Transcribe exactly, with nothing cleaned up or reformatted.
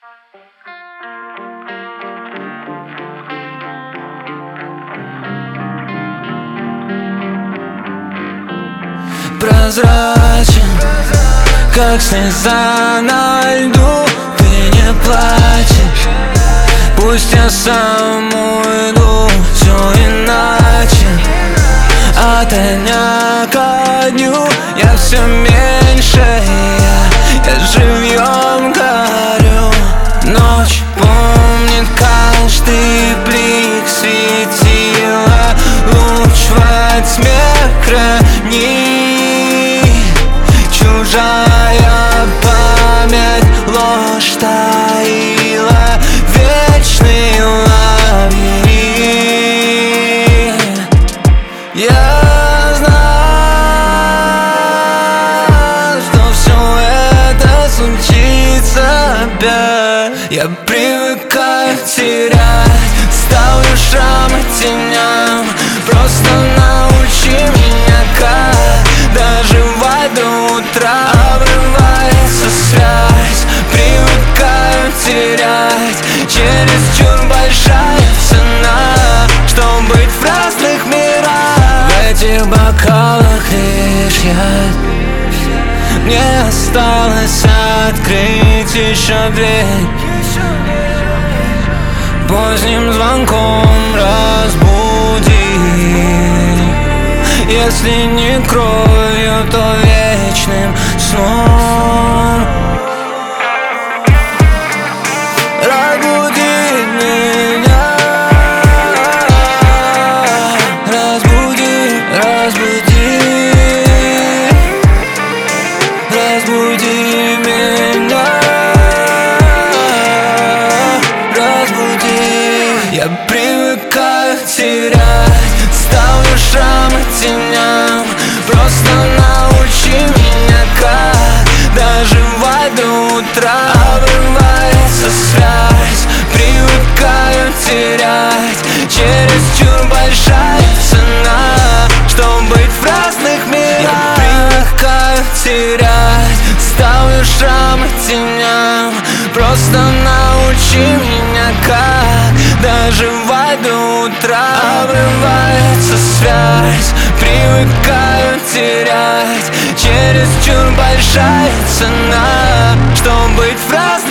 Прозрачен, как слеза на льду. Ты не плачешь, пусть я сам уйду. Все иначе, ото дня ко дню я все меньше, я, я живьем горю. Ночь помнит каждый блик светила, луч во тьме хранит. Чужая память ложь таила, вечный лабиринт. Я знаю, что все это случится опять. Я привыкаю терять, ставлю шрамы теням. Просто научи меня, как доживать до утра. Обрывается связь, привыкаю терять. Чересчур большая цена, чтоб быть в разных мирах. В этих бокалах лишь я, мне осталось открыть еще дверь. Поздним звонком разбуди, если не кровью, то вечным сном. Разбуди меня, разбуди, разбуди, разбуди меня, разбуди. Я привыкаю терять, ставлю шрамы теням. Просто научи меня, как доживать до утра. Обрывается связь, привыкаю терять. Чересчур большая цена, чтоб быть в разных мирах. Я привыкаю терять, ставлю шрамы теням. Просто научи меня, как доживать до утра. Обрывается связь, привыкаю терять. Чересчур большая цена, чтоб быть в разных